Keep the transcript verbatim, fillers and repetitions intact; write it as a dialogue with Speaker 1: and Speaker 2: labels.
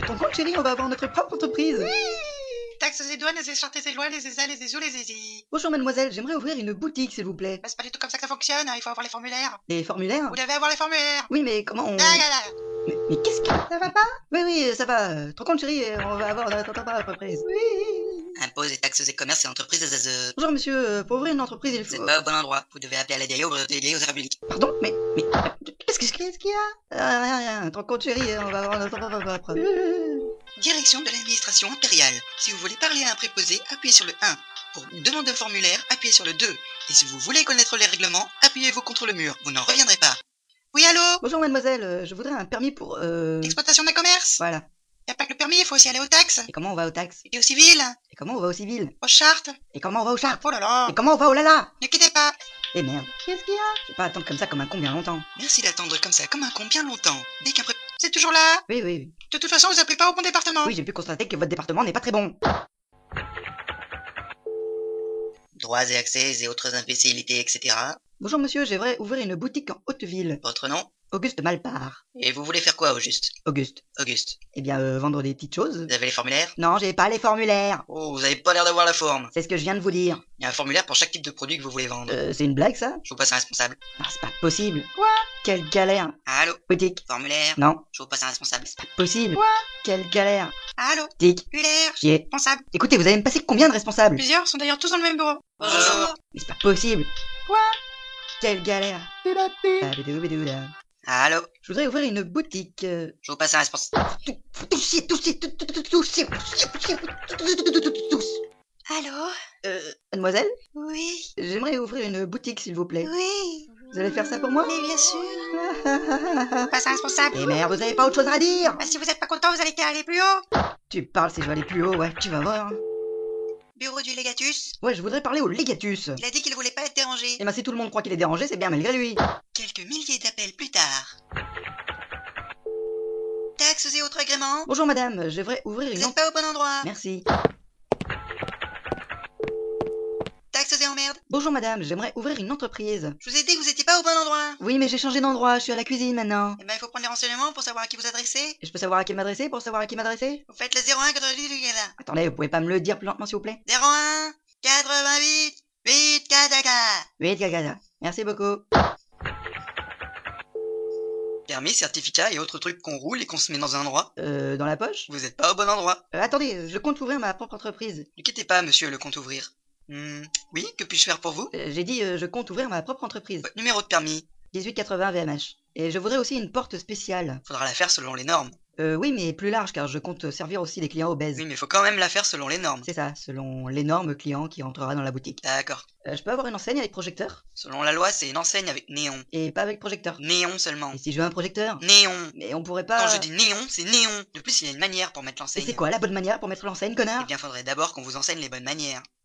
Speaker 1: Ton compte, chérie, on va avoir notre propre entreprise.
Speaker 2: Taxes et douanes, les échartes et lois, les ésas, les ésous, les ésis.
Speaker 1: Bonjour mademoiselle, j'aimerais ouvrir une boutique s'il vous plaît.
Speaker 2: Bah, c'est pas du tout comme ça que ça fonctionne, hein, il faut avoir les formulaires.
Speaker 1: Les formulaires?
Speaker 2: Vous devez avoir les formulaires.
Speaker 1: Oui, mais comment on...
Speaker 2: Ah, là, là.
Speaker 1: Mais, mais qu'est-ce que...
Speaker 2: Ça va pas?
Speaker 1: Oui, oui, ça va. Ton compte, chérie, on va avoir notre propre entreprise.
Speaker 2: Oui.
Speaker 3: Impôts et taxes et commerces et entreprises des A Z E.
Speaker 1: Bonjour monsieur, euh, pour ouvrir une entreprise, il
Speaker 3: Vous
Speaker 1: faut...
Speaker 3: n'êtes pas au bon endroit. Vous devez appeler à la D A I au délégué aux affaires publiques.
Speaker 1: Pardon, mais... mais... Qu'est-ce que- qu'est-ce qu'il y a? Ah, rien, rien. Ton compte, chérie, on va avoir notre propre...
Speaker 3: Direction de l'administration impériale. Si vous voulez parler à un préposé, appuyez sur le un. Pour une demande de formulaire, appuyez sur le deux. Et si vous voulez connaître les règlements, appuyez-vous contre le mur. Vous n'en reviendrez pas. Oui, allô?
Speaker 1: Bonjour mademoiselle, euh, je voudrais un permis pour... Euh...
Speaker 2: Exploitation d'un commerce.
Speaker 1: Voilà.
Speaker 2: Y a pas que le permis, il faut aussi aller aux taxes.
Speaker 1: Et comment on va aux taxes?
Speaker 2: Et au civil.
Speaker 1: Et comment on va au civil?
Speaker 2: Aux chartes.
Speaker 1: Et comment on va aux chartes?
Speaker 2: Oh là là.
Speaker 1: Et comment on va au lala?
Speaker 2: Ne quittez pas.
Speaker 1: Eh merde. Qu'est-ce qu'il y a? Je vais pas attendre comme ça comme un con bien longtemps.
Speaker 3: Merci d'attendre comme ça, comme un con bien longtemps. Dès qu'un pré...
Speaker 2: C'est toujours là.
Speaker 1: Oui, oui, oui.
Speaker 2: De toute façon, vous appelez pas au bon département.
Speaker 1: Oui, j'ai pu constater que votre département n'est pas très bon.
Speaker 3: Droits et accès et autres imbécilités, et cetera.
Speaker 1: Bonjour monsieur, j'aimerais ouvrir une boutique en Haute-Ville.
Speaker 3: Votre nom?
Speaker 1: Auguste Malpart.
Speaker 3: Et vous voulez faire quoi au juste?
Speaker 1: Auguste.
Speaker 3: Auguste.
Speaker 1: Eh bien, euh, vendre des petites choses.
Speaker 3: Vous avez les formulaires?
Speaker 1: Non, j'ai pas les formulaires.
Speaker 3: Oh, vous avez pas l'air d'avoir la forme.
Speaker 1: C'est ce que je viens de vous dire.
Speaker 3: Il y a un formulaire pour chaque type de produit que vous voulez vendre.
Speaker 1: Euh, c'est une blague ça?
Speaker 3: Je vous passe un responsable.
Speaker 1: Ah, c'est pas possible.
Speaker 2: Quoi?
Speaker 1: Quelle galère.
Speaker 3: Allô?
Speaker 1: Boutique.
Speaker 3: Formulaire?
Speaker 1: Non,
Speaker 3: Je vous passe un responsable.
Speaker 1: c'est pas possible.
Speaker 2: Quoi?
Speaker 1: Quelle galère.
Speaker 2: Allô.
Speaker 1: Tic.
Speaker 2: Huller.
Speaker 1: J'y ai.
Speaker 2: Responsable.
Speaker 1: Écoutez, vous allez me passer combien de responsables?
Speaker 2: Plusieurs sont d'ailleurs tous dans le même bureau.
Speaker 3: Bonjour.
Speaker 1: Mais c'est pas possible.
Speaker 2: Quoi?
Speaker 1: Quelle galère. Babidoubidoula.
Speaker 3: Allô?
Speaker 1: Je voudrais ouvrir une boutique. euh,
Speaker 3: Je vous passe un responsable.
Speaker 1: Toussez, toussez, toussez, toussez, toussez.
Speaker 2: Allô.
Speaker 1: Euh, mademoiselle,
Speaker 2: Oui.
Speaker 1: j'aimerais ouvrir une boutique s'il vous plaît.
Speaker 2: Oui.
Speaker 1: Vous allez faire ça pour moi?
Speaker 2: Mais bien sûr. Passe un responsable.
Speaker 1: Eh merde, vous avez pas autre chose à dire?
Speaker 2: Bah, si vous êtes pas content, vous allez qu'à aller plus haut.
Speaker 1: Tu parles si je vais aller plus haut, ouais, tu vas voir.
Speaker 2: Bureau du légatus.
Speaker 1: Ouais, je voudrais parler au légatus.
Speaker 2: Il a dit qu'il voulait pas être dérangé.
Speaker 1: Eh ben si tout le monde croit qu'il est dérangé, c'est bien malgré lui.
Speaker 3: Quelques milliers d'appels plus tard. Taxes et autres agréments?
Speaker 1: Bonjour madame, j'aimerais ouvrir
Speaker 3: Vous
Speaker 1: une...
Speaker 3: n'êtes
Speaker 1: en-
Speaker 3: pas au bon endroit.
Speaker 1: Merci.
Speaker 3: Taxes et emmerdes?
Speaker 1: Bonjour madame, j'aimerais ouvrir une entreprise.
Speaker 3: Je vous ai dit que vous étiez pas au bon endroit.
Speaker 1: Oui, mais j'ai changé d'endroit, je suis à la cuisine maintenant.
Speaker 3: Eh ben, il faut prendre les renseignements pour savoir à qui vous adresser.
Speaker 1: Je peux savoir à qui m'adresser pour savoir à qui m'adresser?
Speaker 3: Vous faites le zéro un quatre-vingt-dix.
Speaker 1: Attendez, vous pouvez pas me le dire plus lentement s'il vous plaît?
Speaker 3: zéro un quatre-vingt-huit huit quatre.
Speaker 1: Oui, gaga. Merci beaucoup.
Speaker 3: Permis, certificat et autres trucs qu'on roule et qu'on se met dans un endroit.
Speaker 1: Euh, dans la poche?
Speaker 3: Vous êtes pas au bon endroit.
Speaker 1: Euh, attendez, je compte ouvrir ma propre entreprise.
Speaker 3: Ne quittez pas, monsieur, le compte ouvrir. Hmm, oui, que puis-je faire pour vous?
Speaker 1: Euh, j'ai dit, euh, je compte ouvrir ma propre entreprise.
Speaker 3: Votre numéro de permis.
Speaker 1: dix-huit quatre-vingts V M H. Et je voudrais aussi une porte spéciale.
Speaker 3: Faudra la faire selon les normes.
Speaker 1: Euh, oui, mais plus large, car je compte servir aussi des clients obèses.
Speaker 3: Oui, mais faut quand même la faire selon les normes.
Speaker 1: C'est ça, selon l'énorme client qui entrera dans la boutique.
Speaker 3: D'accord.
Speaker 1: Euh, je peux avoir une enseigne avec projecteur?
Speaker 3: Selon la loi, c'est une enseigne avec néon.
Speaker 1: Et pas avec projecteur.
Speaker 3: Néon seulement.
Speaker 1: Et si je veux un projecteur?
Speaker 3: Néon.
Speaker 1: Mais on pourrait pas...
Speaker 3: Quand je dis néon, c'est néon. De plus, il y a une manière pour mettre
Speaker 1: Et
Speaker 3: l'enseigne.
Speaker 1: c'est quoi la bonne manière pour mettre l'enseigne,
Speaker 3: Eh
Speaker 1: connard?
Speaker 3: bien, faudrait d'abord qu'on vous enseigne les bonnes manières.